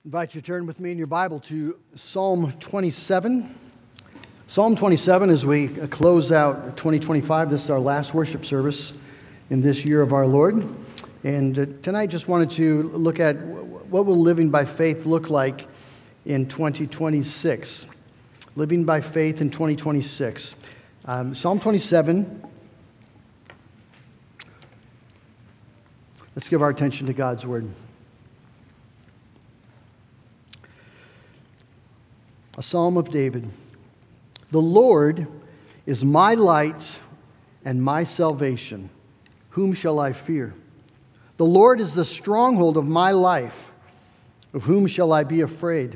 Invite you to turn with me in your Bible to Psalm 27. Psalm 27, as we close out 2025, this is our last worship service in this year of our Lord. And tonight just wanted to look at what will living by faith look like in 2026. Living by faith in 2026. Psalm 27. Let's give our attention to God's Word. A Psalm of David. The Lord is my light and my salvation. Whom shall I fear? The Lord is the stronghold of my life. Of whom shall I be afraid?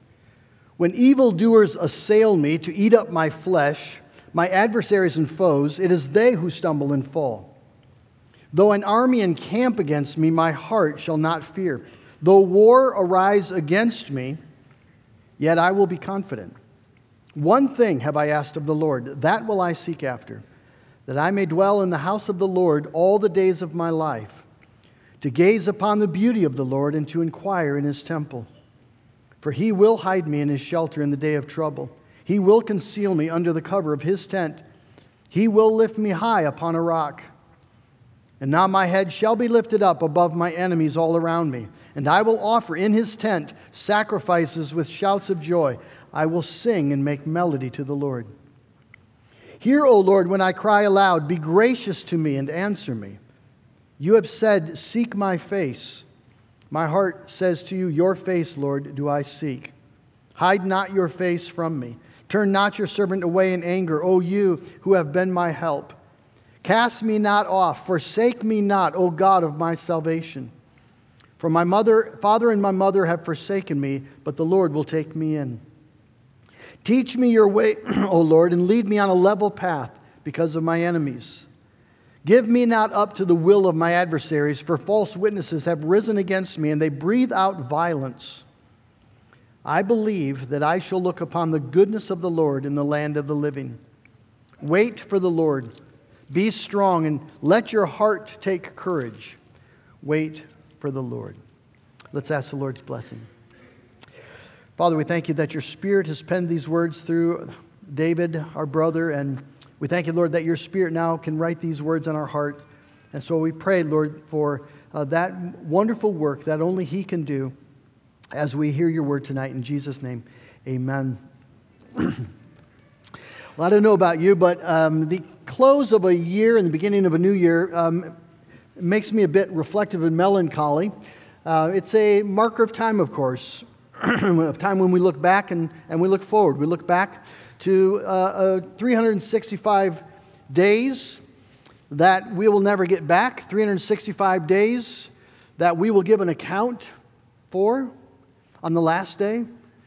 When evildoers assail me to eat up my flesh, my adversaries and foes, it is they who stumble and fall. Though an army encamp against me, my heart shall not fear. Though war arise against me, yet I will be confident. One thing have I asked of the Lord, that will I seek after, that I may dwell in the house of the Lord all the days of my life, to gaze upon the beauty of the Lord and to inquire in His temple. For He will hide me in His shelter in the day of trouble. He will conceal me under the cover of His tent. He will lift me high upon a rock. And now my head shall be lifted up above my enemies all around me. And I will offer in His tent sacrifices with shouts of joy. I will sing and make melody to the Lord. Hear, O Lord, when I cry aloud. Be gracious to me and answer me. You have said, seek my face. My heart says to you, your face, Lord, do I seek. Hide not your face from me. Turn not your servant away in anger, O you who have been my help. Cast me not off, forsake me not, O God of my salvation. For my father and my mother have forsaken me, but the Lord will take me in. Teach me your way, O Lord, and lead me on a level path because of my enemies. Give me not up to the will of my adversaries, for false witnesses have risen against me, and they breathe out violence. I believe that I shall look upon the goodness of the Lord in the land of the living. Wait for the Lord. Be strong and let your heart take courage. Wait for the Lord. Let's ask the Lord's blessing. Father, we thank you that your Spirit has penned these words through David, our brother, and we thank you, Lord, that your Spirit now can write these words on our heart. And so we pray, Lord, for that wonderful work that only He can do as we hear your word tonight. In Jesus' name, amen. Well, I don't know about you, but the close of a year and the beginning of a new year makes me a bit reflective and melancholy. It's a marker of time, of course, a time when we look back and we look forward. We look back to 365 days that we will never get back, 365 days that we will give an account for on the last day.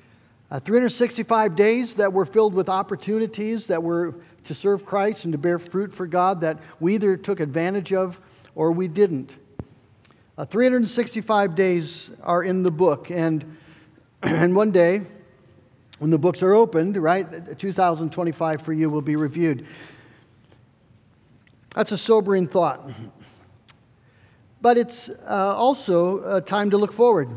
365 days that were filled with opportunities that were to serve Christ and to bear fruit for God that we either took advantage of or we didn't. 365 days are in the book, and one day, when the books are opened, right, 2025 for you will be reviewed. That's a sobering thought. But it's also a time to look forward.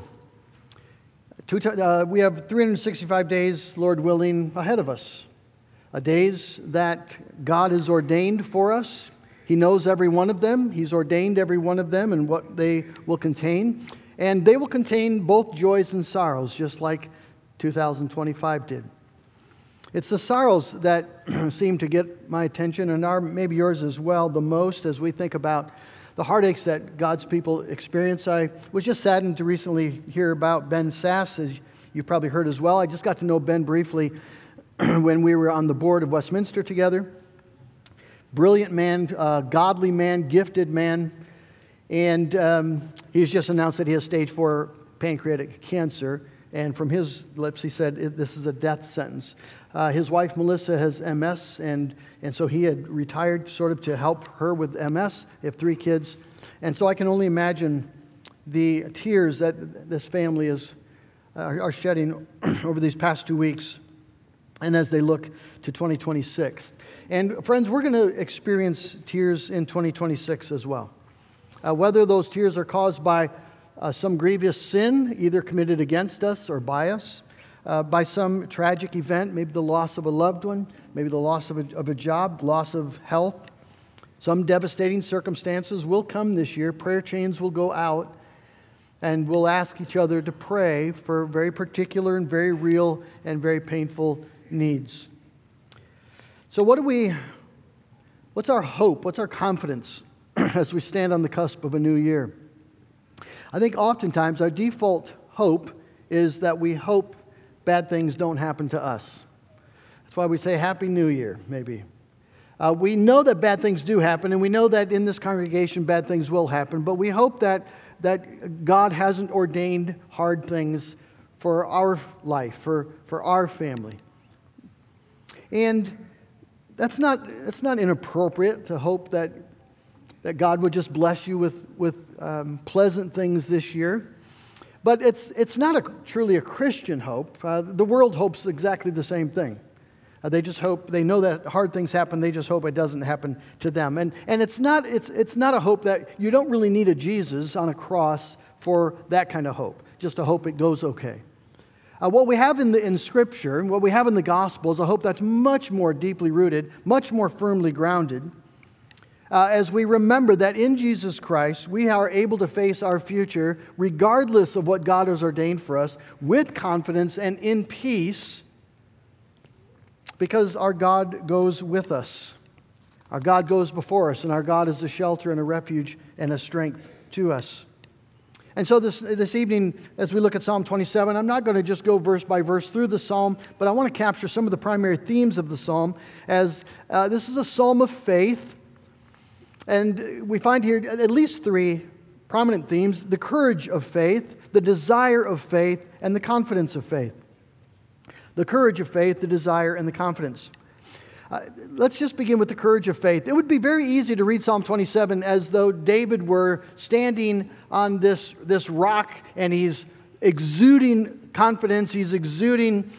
We have 365 days, Lord willing, ahead of us. Days that God has ordained for us. He knows every one of them. He's ordained every one of them and what they will contain. And they will contain both joys and sorrows, just like 2025 did. It's the sorrows that seem to get my attention, and maybe yours as well, the most as we think about the heartaches that God's people experience. I was just saddened to recently hear about Ben Sass, as you've probably heard as well. I just got to know Ben briefly when we were on the board of Westminster together. Brilliant man, godly man, gifted man. And he's just announced that he has stage 4 pancreatic cancer. And from his lips, he said this is a death sentence. His wife, Melissa, has MS, and so he had retired sort of to help her with MS. They have 3 kids. And so I can only imagine the tears that this family are shedding over these past 2 weeks and as they look to 2026. And friends, we're going to experience tears in 2026 as well. Whether those tears are caused by some grievous sin, either committed against us or by us, by some tragic event, maybe the loss of a loved one, maybe the loss of a job, loss of health. Some devastating circumstances will come this year. Prayer chains will go out, and we'll ask each other to pray for very particular and very real and very painful needs. So what's our hope? What's our confidence as we stand on the cusp of a new year? I think oftentimes our default hope is that we hope bad things don't happen to us. That's why we say Happy New Year, maybe. We know that bad things do happen, and we know that in this congregation bad things will happen, but we hope that God hasn't ordained hard things for our life, for our family. And that's not inappropriate to hope that God would just bless you with pleasant things this year. But it's not truly a Christian hope. The world hopes exactly the same thing. They just hope, they know that hard things happen, they just hope it doesn't happen to them. And it's not a hope that you don't really need a Jesus on a cross for that kind of hope, just to hope it goes okay. What we have in Scripture, what we have in the Gospel is a hope that's much more deeply rooted, much more firmly grounded, as we remember that in Jesus Christ, we are able to face our future regardless of what God has ordained for us, with confidence and in peace, because our God goes with us. Our God goes before us, and our God is a shelter and a refuge and a strength to us. And so this evening, as we look at Psalm 27, I'm not going to just go verse by verse through the psalm, but I want to capture some of the primary themes of the psalm, as this is a psalm of faith. And we find here at least three prominent themes: the courage of faith, the desire of faith, and the confidence of faith. The courage of faith, the desire, and the confidence. Let's just begin with the courage of faith. It would be very easy to read Psalm 27 as though David were standing on this rock and he's exuding confidence, he's exuding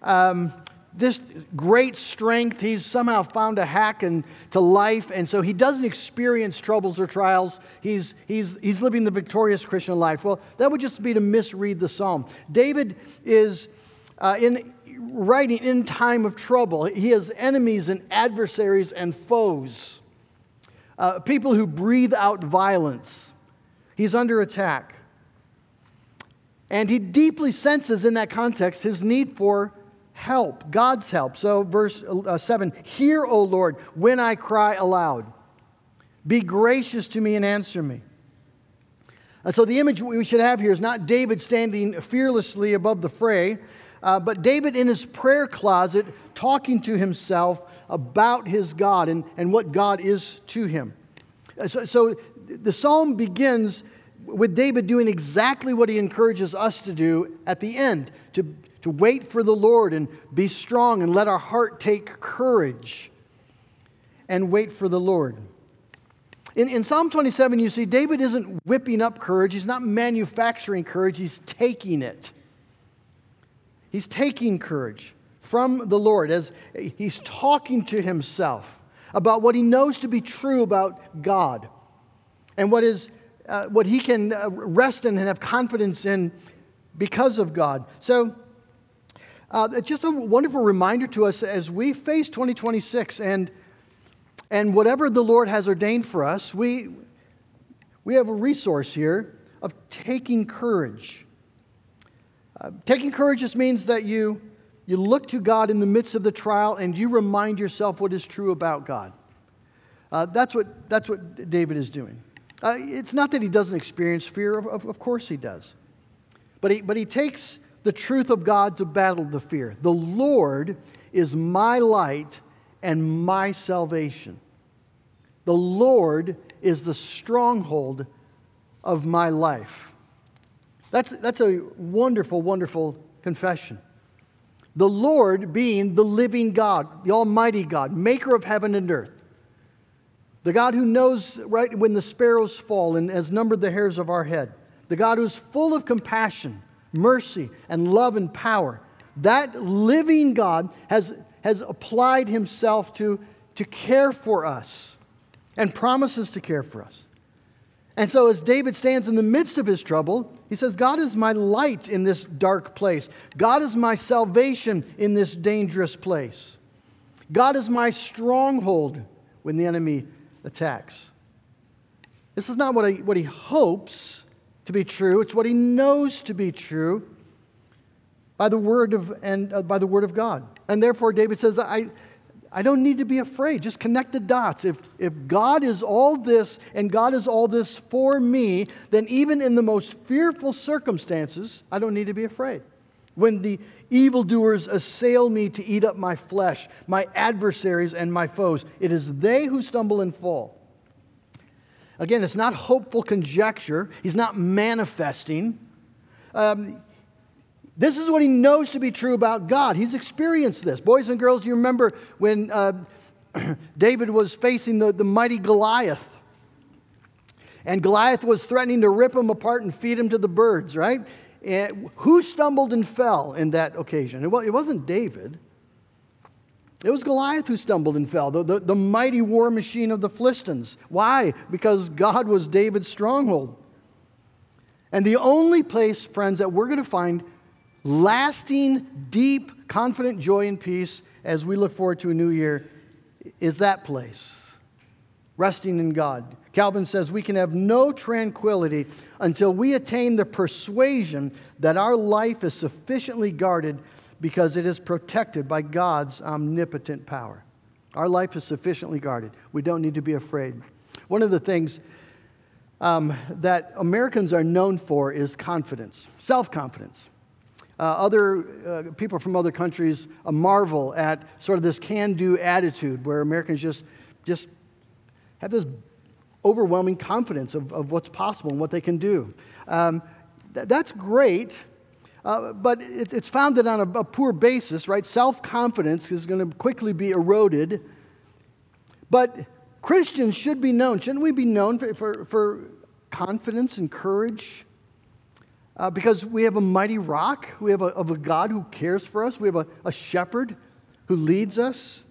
this great strength. He's somehow found a hack to life, and so he doesn't experience troubles or trials. He's living the victorious Christian life. Well, that would just be to misread the psalm. David is writing in time of trouble. He has enemies and adversaries and foes, people who breathe out violence. He's under attack. And he deeply senses in that context his need for help, God's help. So verse 7, "Hear, O Lord, when I cry aloud. Be gracious to me and answer me." And so the image we should have here is not David standing fearlessly above the fray, but David in his prayer closet talking to himself about his God and what God is to him. So the psalm begins with David doing exactly what he encourages us to do at the end, to wait for the Lord and be strong and let our heart take courage and wait for the Lord. In Psalm 27, you see David isn't whipping up courage. He's not manufacturing courage. He's taking it. He's taking courage from the Lord as he's talking to himself about what he knows to be true about God and what he can rest in and have confidence in because of God. So just a wonderful reminder to us as we face 2026 and whatever the Lord has ordained for us, we have a resource here of taking courage. Taking courage just means that you look to God in the midst of the trial and you remind yourself what is true about God. That's what David is doing. It's not that he doesn't experience fear. Of course he does. But he takes the truth of God to battle the fear. The Lord is my light and my salvation. The Lord is the stronghold of my life. That's a wonderful, wonderful confession. The Lord being the living God, the Almighty God, maker of heaven and earth. The God who knows right when the sparrows fall and has numbered the hairs of our head. The God who's full of compassion, mercy, and love and power. That living God has applied himself to care for us and promises to care for us. And so as David stands in the midst of his trouble, he says, God is my light in this dark place. God is my salvation in this dangerous place. God is my stronghold when the enemy attacks. This is not what he hopes to be true. It's what he knows to be true by the word of God. And therefore, David says, I don't need to be afraid. Just connect the dots. If God is all this and God is all this for me, then even in the most fearful circumstances, I don't need to be afraid. When the evildoers assail me to eat up my flesh, my adversaries and my foes, it is they who stumble and fall. Again, it's not hopeful conjecture. He's not manifesting. This is what he knows to be true about God. He's experienced this. Boys and girls, you remember when David was facing the mighty Goliath. And Goliath was threatening to rip him apart and feed him to the birds, right? And who stumbled and fell in that occasion? It wasn't David. It was Goliath who stumbled and fell, the mighty war machine of the Philistines. Why? Because God was David's stronghold. And the only place, friends, that we're going to find lasting, deep, confident joy and peace as we look forward to a new year is that place, resting in God. Calvin says we can have no tranquility until we attain the persuasion that our life is sufficiently guarded because it is protected by God's omnipotent power. Our life is sufficiently guarded. We don't need to be afraid. One of the things that Americans are known for is confidence, self-confidence. Other people from other countries marvel at sort of this can-do attitude where Americans just have this overwhelming confidence of what's possible and what they can do. That's great, but it's founded on a poor basis, right? Self-confidence is going to quickly be eroded. But Christians should be known. Shouldn't we be known for confidence and courage? Because we have a mighty rock. We have a God who cares for us. We have a shepherd who leads us.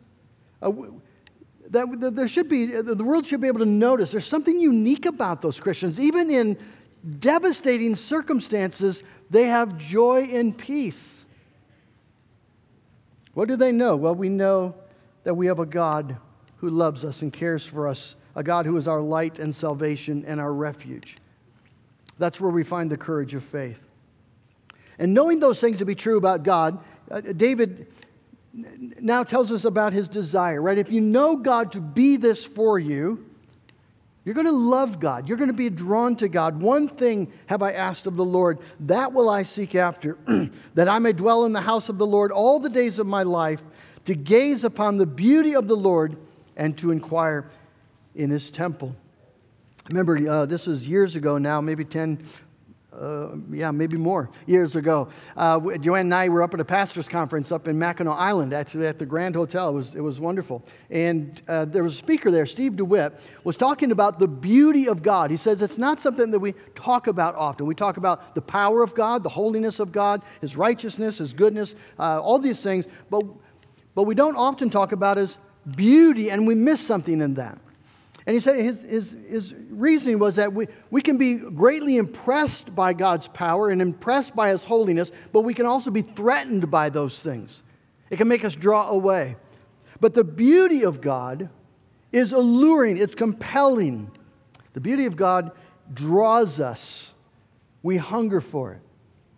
The world should be able to notice there's something unique about those Christians. Even in devastating circumstances, they have joy and peace. What do they know? Well, we know that we have a God who loves us and cares for us, a God who is our light and salvation and our refuge. That's where we find the courage of faith. And knowing those things to be true about God, David now tells us about his desire, right? If you know God to be this for you, you're going to love God. You're going to be drawn to God. One thing have I asked of the Lord, that will I seek after, that I may dwell in the house of the Lord all the days of my life, to gaze upon the beauty of the Lord and to inquire in his temple. Remember, this was years ago now, maybe 10, maybe more years ago. Joanne and I were up at a pastor's conference up in Mackinac Island, actually at the Grand Hotel. It was wonderful. And there was a speaker there, Steve DeWitt, was talking about the beauty of God. He says it's not something that we talk about often. We talk about the power of God, the holiness of God, his righteousness, his goodness, all these things. But we don't often talk about his beauty, and we miss something in that. And he said his reasoning was that we can be greatly impressed by God's power and impressed by his holiness, but we can also be threatened by those things. It can make us draw away. But the beauty of God is alluring. It's compelling. The beauty of God draws us. We hunger for it.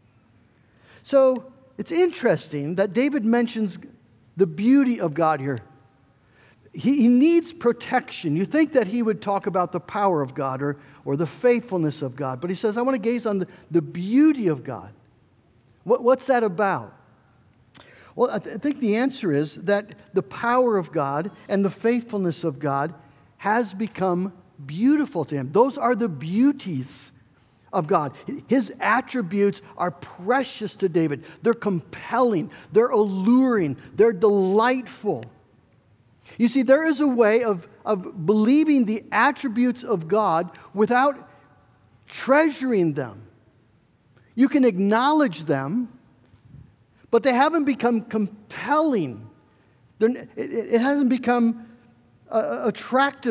So it's interesting that David mentions the beauty of God here. He needs protection. You think that he would talk about the power of God or the faithfulness of God. But he says, I want to gaze on the beauty of God. What's that about? Well, I think the answer is that the power of God and the faithfulness of God has become beautiful to him. Those are the beauties of God. His attributes are precious to David. They're compelling. They're alluring. They're delightful. You see, there is a way of believing the attributes of God without treasuring them. You can acknowledge them, but they haven't become compelling. It hasn't become attractive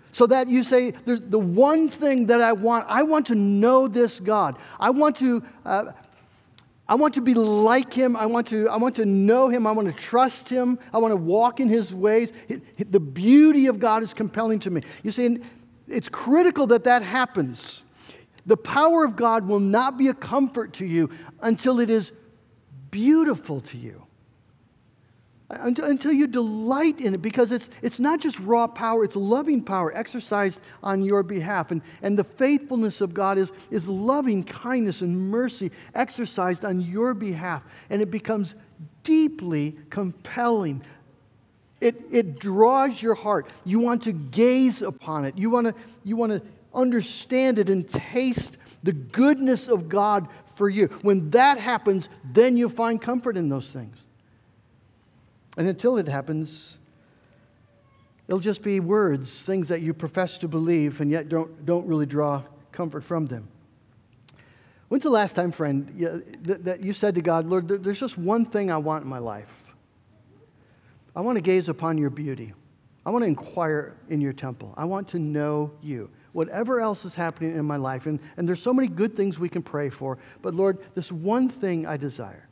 So that you say, the one thing that I want to know this God. I want to be like Him. I want to know Him. I want to trust Him. I want to walk in His ways. The beauty of God is compelling to me. You see, it's critical that happens. The power of God will not be a comfort to you until it is beautiful to you. Until you delight in it, because it's not just raw power, it's loving power exercised on your behalf. And the faithfulness of God is loving kindness and mercy exercised on your behalf. And it becomes deeply compelling. It draws your heart. You want to gaze upon it. You want to understand it and taste the goodness of God for you. When that happens, then you find comfort in those things. And until it happens, it'll just be words, things that you profess to believe and yet don't really draw comfort from them. When's the last time, friend, that you said to God, Lord, there's just one thing I want in my life. I want to gaze upon your beauty. I want to inquire in your temple. I want to know you. Whatever else is happening in my life, and there's so many good things we can pray for, but Lord, this one thing I desire.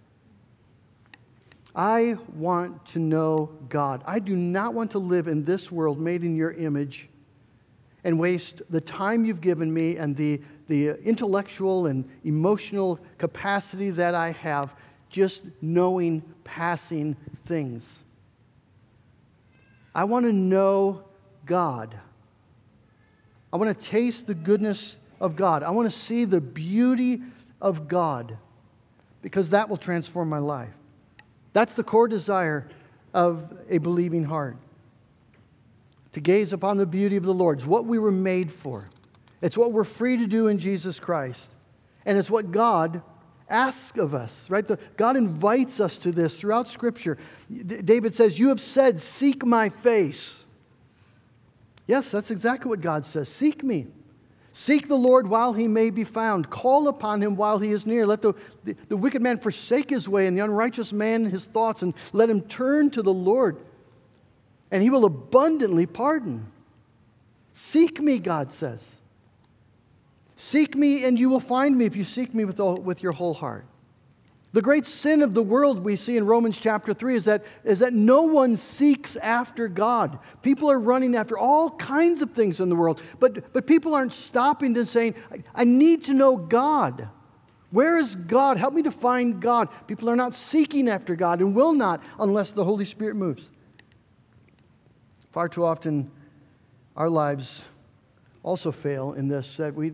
I want to know God. I do not want to live in this world made in your image and waste the time you've given me and the intellectual and emotional capacity that I have just knowing passing things. I want to know God. I want to taste the goodness of God. I want to see the beauty of God, because that will transform my life. That's the core desire of a believing heart. To gaze upon the beauty of the Lord. It's what we were made for. It's what we're free to do in Jesus Christ. And it's what God asks of us, right? God invites us to this throughout Scripture. David says, you have said, seek my face. Yes, that's exactly what God says. Seek me. Seek the Lord while He may be found. Call upon Him while He is near. Let the wicked man forsake his way and the unrighteous man his thoughts, and let him turn to the Lord, and He will abundantly pardon. Seek me, God says. Seek me and you will find me if you seek me with your whole heart. The great sin of the world we see in Romans chapter 3 is that no one seeks after God. People are running after all kinds of things in the world, but people aren't stopping to saying, I need to know God. Where is God? Help me to find God. People are not seeking after God and will not unless the Holy Spirit moves. Far too often, our lives also fail in this, that we're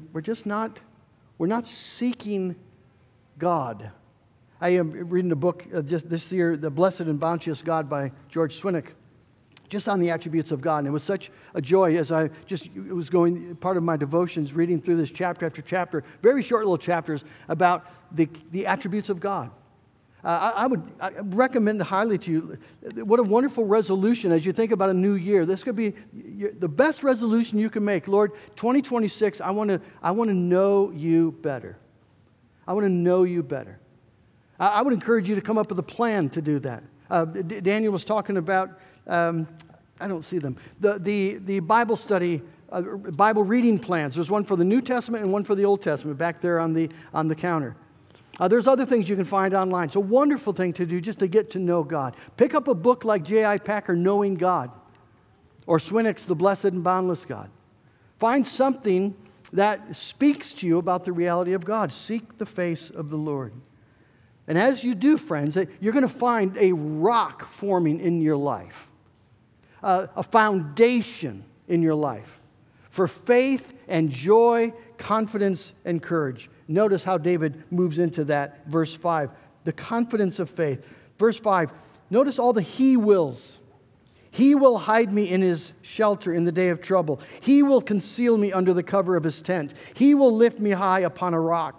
not seeking God. I am reading a book just this year, The Blessed and Bounteous God by George Swinnock, just on the attributes of God. And it was such a joy as it was going, part of my devotions, reading through this chapter after chapter, very short little chapters about the attributes of God. I would recommend highly to you, what a wonderful resolution as you think about a new year. This could be the best resolution you can make. Lord, 2026, I want to know you better. I want to know you better. I would encourage you to come up with a plan to do that. Daniel was talking about, I don't see them, the Bible study, Bible reading plans. There's one for the New Testament and one for the Old Testament back there on the counter. There's other things you can find online. It's a wonderful thing to do just to get to know God. Pick up a book like J.I. Packer, Knowing God, or Swinnock's The Blessed and Boundless God. Find something that speaks to you about the reality of God. Seek the face of the Lord. And as you do, friends, you're going to find a rock forming in your life, a foundation in your life for faith and joy, confidence and courage. Notice how David moves into that, verse 5, the confidence of faith. Verse 5, notice all the he wills. He will hide me in his shelter in the day of trouble. He will conceal me under the cover of his tent. He will lift me high upon a rock.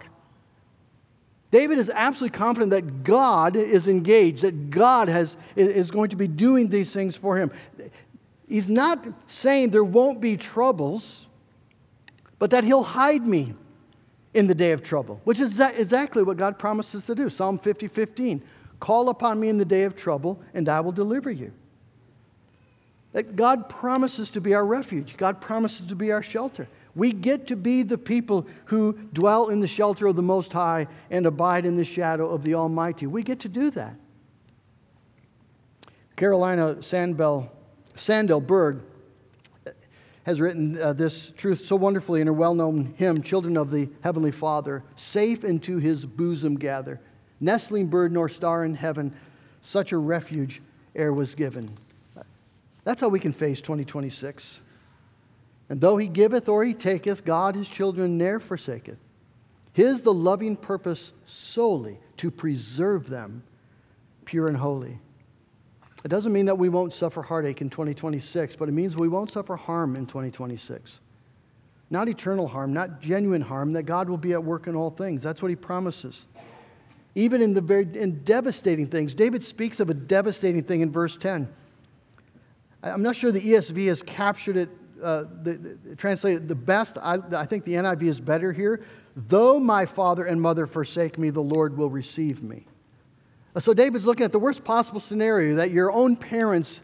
David is absolutely confident that God is engaged, that God is going to be doing these things for him. He's not saying there won't be troubles, but that he'll hide me in the day of trouble, which is exactly what God promises to do. Psalm 50:15, call upon me in the day of trouble, and I will deliver you. That God promises to be our refuge. God promises to be our shelter. We get to be the people who dwell in the shelter of the Most High and abide in the shadow of the Almighty. We get to do that. Carolina Sandel Berg has written this truth so wonderfully in her well-known hymn, Children of the Heavenly Father, safe into His bosom gather, nestling bird nor star in heaven, such a refuge ere was given. That's how we can face 2026. And though He giveth or He taketh, God His children ne'er forsaketh. His the loving purpose solely to preserve them pure and holy. It doesn't mean that we won't suffer heartache in 2026, but it means we won't suffer harm in 2026. Not eternal harm, not genuine harm, that God will be at work in all things. That's what He promises. Even in devastating things. David speaks of a devastating thing in verse 10. I'm not sure the ESV has captured it, translated the best. I think the NIV is better here. Though my father and mother forsake me, the Lord will receive me. So David's looking at the worst possible scenario, that your own parents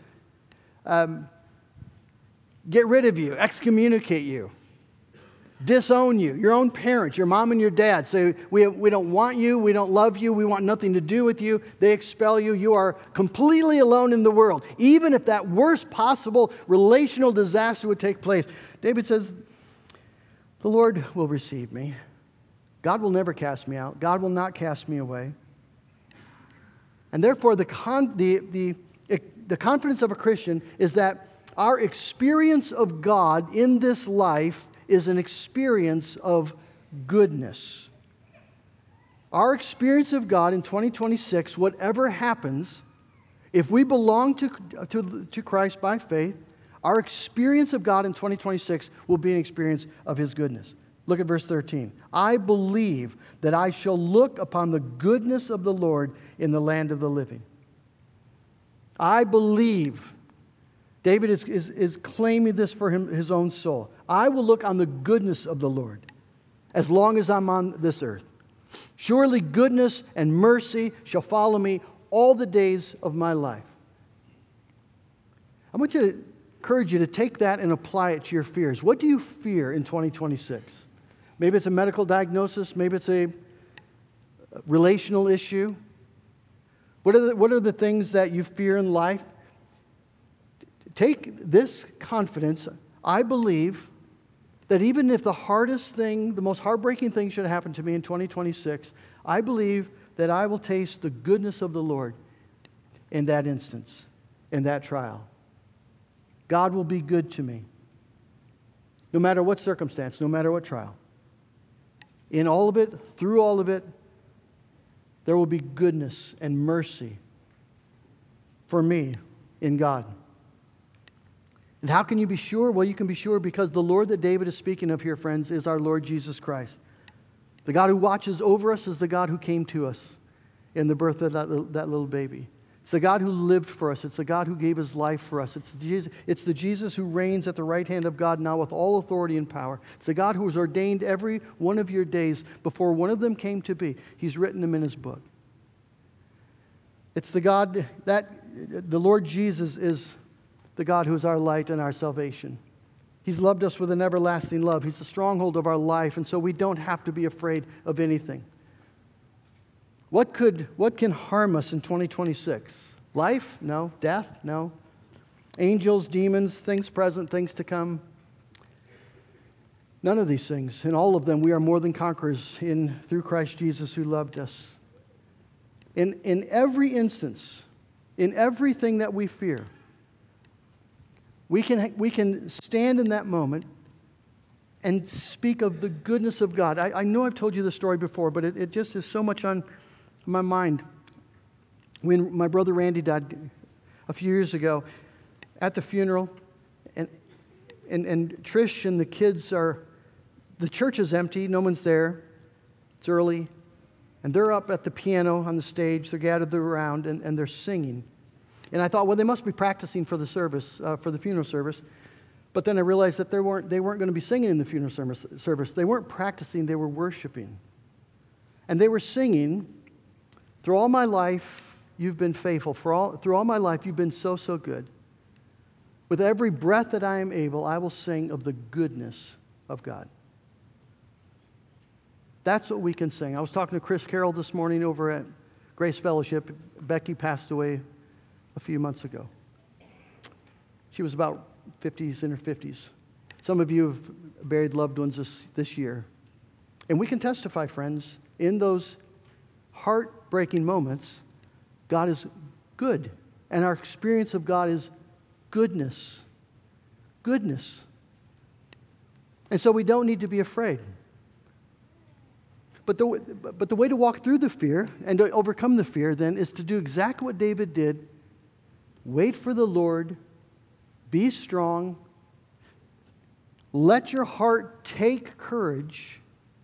get rid of you, excommunicate you, disown you. Your own parents, your mom and your dad say, we don't want you, we don't love you, we want nothing to do with you. They expel you. You are completely alone in the world. Even if that worst possible relational disaster would take place, David says, the Lord will receive me. God will never cast me out. God will not cast me away. And therefore, the confidence of a Christian is that our experience of God in this life is an experience of goodness. Our experience of God in 2026, whatever happens, if we belong to Christ by faith, our experience of God in 2026 will be an experience of His goodness. Look at verse 13. I believe that I shall look upon the goodness of the Lord in the land of the living. I believe. David is claiming this for his own soul. I will look on the goodness of the Lord as long as I'm on this earth. Surely goodness and mercy shall follow me all the days of my life. I want to encourage you to take that and apply it to your fears. What do you fear in 2026? Maybe it's a medical diagnosis. Maybe it's a relational issue. What are the things that you fear in life? Take this confidence. I believe that even if the hardest thing, the most heartbreaking thing should happen to me in 2026, I believe that I will taste the goodness of the Lord in that instance, in that trial. God will be good to me, no matter what circumstance, no matter what trial. In all of it, through all of it, there will be goodness and mercy for me in God. And how can you be sure? Well, you can be sure because the Lord that David is speaking of here, friends, is our Lord Jesus Christ. The God who watches over us is the God who came to us in the birth of that little baby. It's the God who lived for us. It's the God who gave His life for us. It's the Jesus who reigns at the right hand of God now with all authority and power. It's the God who has ordained every one of your days before one of them came to be. He's written them in His book. It's the God that the Lord Jesus is the God who is our light and our salvation. He's loved us with an everlasting love. He's the stronghold of our life, and so we don't have to be afraid of anything. What can harm us in 2026? Life? No. Death? No. Angels, demons, things present, things to come? None of these things. In all of them, we are more than conquerors through Christ Jesus who loved us. In every instance, in everything that we fear, we can stand in that moment and speak of the goodness of God. I know I've told you this story before, but it just is so much on my mind. When my brother Randy died a few years ago, at the funeral, and Trish and the kids the church is empty, no one's there, it's early, and they're up at the piano on the stage, they're gathered around, and they're singing. And I thought, well, they must be practicing for the service, for the funeral service. But then I realized that they weren't going to be singing in the funeral service. They weren't practicing, they were worshiping. And they were singing, through all my life, you've been faithful. Through all my life, you've been so, so good. With every breath that I am able, I will sing of the goodness of God. That's what we can sing. I was talking to Chris Carroll this morning over at Grace Fellowship. Becky passed away a few months ago. She was about 50s, in her 50s. Some of you have buried loved ones this year. And we can testify, friends, in those heartbreaking moments, God is good. And our experience of God is goodness. Goodness. And so we don't need to be afraid. But the way to walk through the fear and to overcome the fear then is to do exactly what David did. Wait for the Lord. Be strong. Let your heart take courage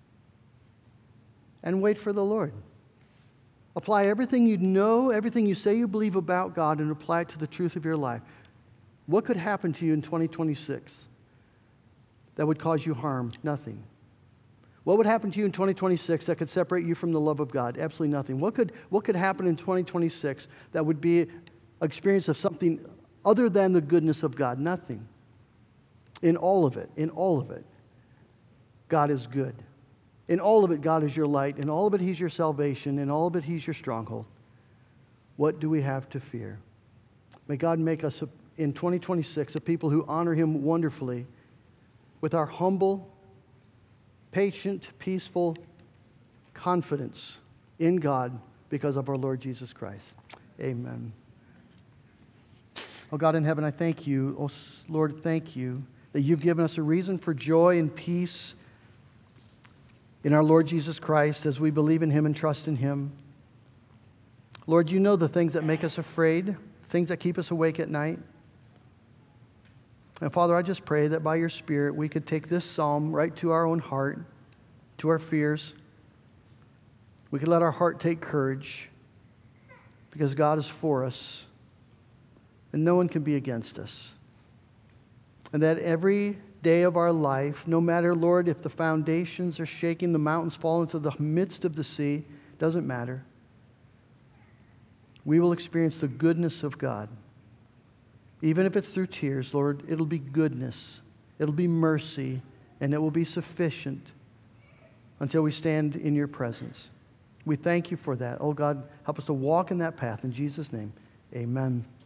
and wait for the Lord. Apply everything you know, everything you say you believe about God, and apply it to the truth of your life. What could happen to you in 2026 that would cause you harm? Nothing. What would happen to you in 2026 that could separate you from the love of God? Absolutely nothing. What could happen in 2026 that would be an experience of something other than the goodness of God? Nothing. In all of it, God is good. In all of it, God is your light. In all of it, He's your salvation. In all of it, He's your stronghold. What do we have to fear? May God make us, in 2026, a people who honor Him wonderfully with our humble, patient, peaceful confidence in God because of our Lord Jesus Christ. Amen. Oh, God in heaven, I thank you. Oh, Lord, thank you that you've given us a reason for joy and peace in our Lord Jesus Christ as we believe in Him and trust in Him. Lord, you know the things that make us afraid, things that keep us awake at night. And Father, I just pray that by your Spirit we could take this psalm right to our own heart, to our fears. We could let our heart take courage because God is for us and no one can be against us. And that every day of our life, no matter, Lord, if the foundations are shaking, the mountains fall into the midst of the sea, doesn't matter. We will experience the goodness of God. Even if it's through tears, Lord, it'll be goodness, it'll be mercy, and it will be sufficient until we stand in your presence. We thank you for that. Oh God, help us to walk in that path. In Jesus' name, amen.